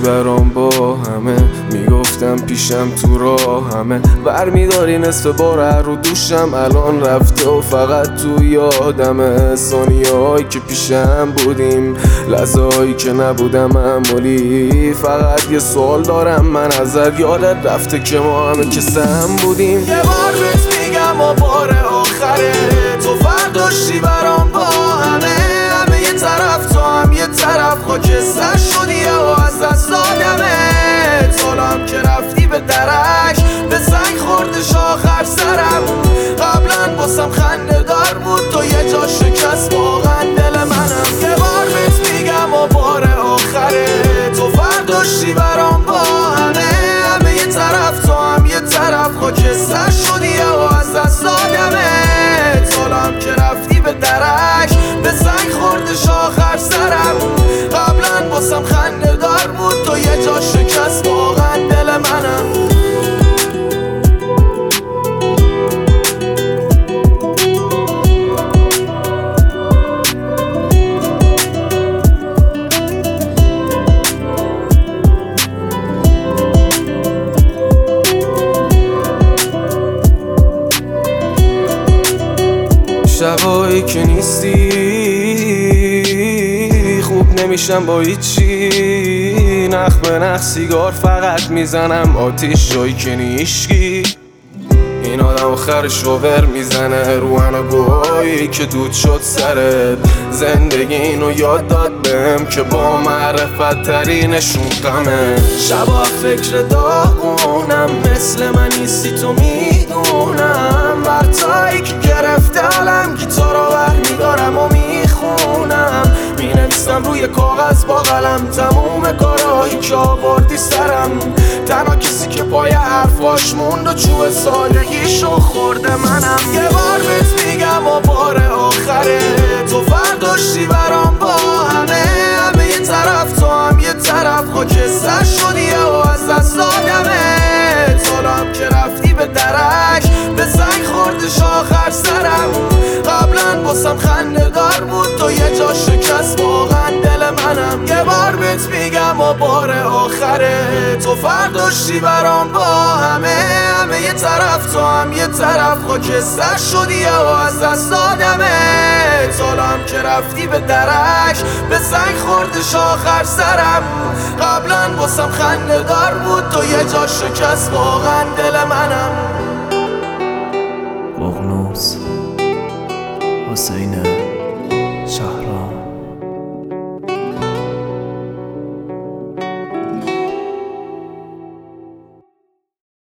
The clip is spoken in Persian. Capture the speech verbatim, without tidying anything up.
برام با همه میگفتم پیشم تو راه همه برمیداری نصف بار رو دوشم الان رفته و فقط تو یادمه ثانیه‌هایی که پیشم بودیم لحظه‌هایی که نبودم معمولی فقط یه سوال دارم من ازت یادت رفته که ما همه کسم بودیم یه بار بهت میگم و بار آخره تو فرداشتی برام با همه همه یه طرف تو هم یه طرف خاکستر شدی و از دست دادمه سالم که رفتی به درک به سنگ خوردش آخر سرم قبلا باسم خنده دار بود تو یه جا شکست واقعا دل منم یه بار بهت میگم و بار آخره تو فرداشتی برام با همه همه یه طرف تو هم یه طرف خاکستر شدی و از دست دادمه سالم که رفتی به درک به سنگ خوردش آخر سرم قبلا باسم خنده دار بود تو یه جا شکست واقعا دل منم شبایی که نیستی خوب نمیشم با هیچی نخ به نخ سیگار فقط میزنم آتیش جایی که نیشکی این آدم آخر شوور میزنه رو اناگوهایی که دود شد سرت زندگی اینو یاد داد بهم که با معرفت ترینشون غمه شبا فکر داغونم مثل من نیستی تو میدونم برتایی که گرفته علم گیتارا برمیدارم و میخونم مینویسم روی کاغذ با قلم تموم کارهایی که آوردی سرم تنها کسی که پای حرفاش موند و چوب سادگیشو خورده منم یه بار بهت میگم و بار آخره تو فرداشتی برام با همه همه یه طرف تو هم یه طرف خاکستر شدی و از دست دادمه سالم که رفتی به درک به سنگ خوردش آخر سرم قبلا باسم خنده دار بود تو یه جا شکست واقعا دل منم یه بار بهت میگم و بار آخره تو فرداشتی برام با همه همه یه طرف تو هم یه طرف خاکستر شدی و از دست دادمه سالم که رفتی به درک به سنگ خوردش آخر سرم قبلا باسم خنده دار بود تو یه جا شکست واقعا دل منم ققنوس حسین